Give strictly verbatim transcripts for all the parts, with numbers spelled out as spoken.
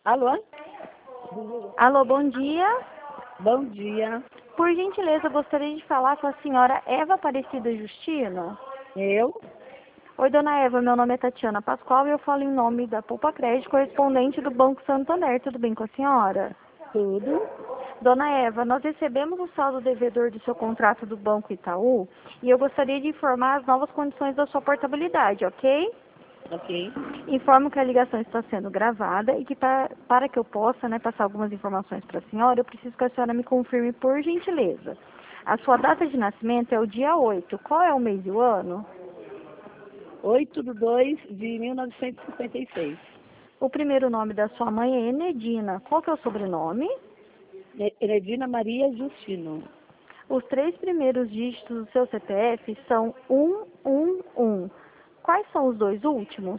Alô? Alô, bom dia. Bom dia. Por gentileza, eu gostaria de falar com a senhora Eva Aparecida Justino. Eu? Oi, dona Eva, meu nome é Tatiana Pascoal e eu falo em nome da Poupa Crédito, correspondente do Banco Santander. Tudo bem com a senhora? Tudo? Dona Eva, nós recebemos o saldo devedor do seu contrato do Banco Itaú e eu gostaria de informar as novas condições da sua portabilidade, ok? Ok. Informo que a ligação está sendo gravada e que para, para que eu possa, né, passar algumas informações para a senhora, eu preciso que a senhora me confirme por gentileza. A sua data de nascimento é o dia oito. Qual é o mês e o ano? oito de dois de mil novecentos e cinquenta e seis. O primeiro nome da sua mãe é Enedina. Qual que é o sobrenome? Heredina Maria Justino. Os três primeiros dígitos do seu C P F são um um um. Quais são os dois últimos?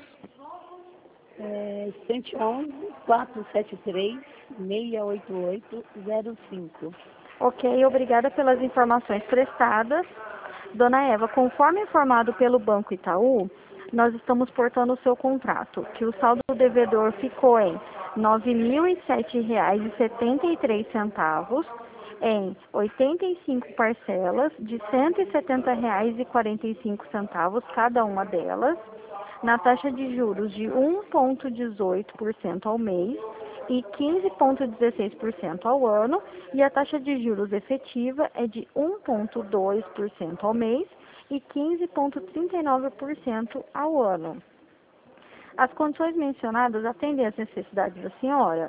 É, cento e onze, quatrocentos e setenta e três, seiscentos e oitenta e oito, zero cinco. Ok, obrigada pelas informações prestadas. Dona Eva, conforme informado pelo Banco Itaú, nós estamos portando o seu contrato, que o saldo do devedor ficou em nove mil e sete reais e setenta e três centavos, em oitenta e cinco parcelas de cento e setenta reais e quarenta e cinco centavos cada uma delas, na taxa de juros de um vírgula dezoito por cento ao mês e quinze vírgula dezesseis por cento ao ano, e a taxa de juros efetiva é de um vírgula dois por cento ao mês e quinze vírgula trinta e nove por cento ao ano. As condições mencionadas atendem às necessidades da senhora?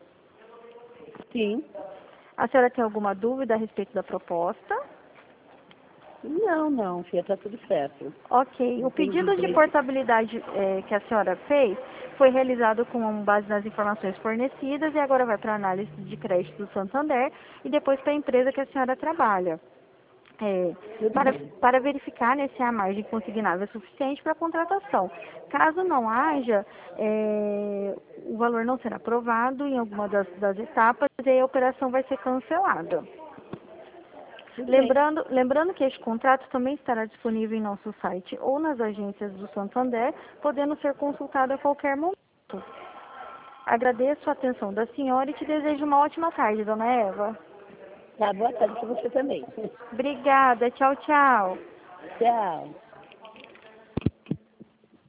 Sim. A senhora tem alguma dúvida a respeito da proposta? Não, não, filha, tá tudo certo. Ok. O Entendi pedido de direito. portabilidade eh, que a senhora fez foi realizado com base nas informações fornecidas e agora vai para a análise de crédito do Santander e depois para a empresa que a senhora trabalha. É, Tudo para, bem. para verificar, né, se a margem consignável é suficiente para a contratação. Caso não haja, é, o valor não será aprovado em alguma das, das etapas e aí a operação vai ser cancelada. Tudo bem. Lembrando, lembrando que este contrato também estará disponível em nosso site ou nas agências do Santander, podendo ser consultado a qualquer momento. Agradeço a atenção da senhora e te desejo uma ótima tarde, dona Eva. Tá, boa tarde pra você também. Obrigada, tchau, tchau. Tchau.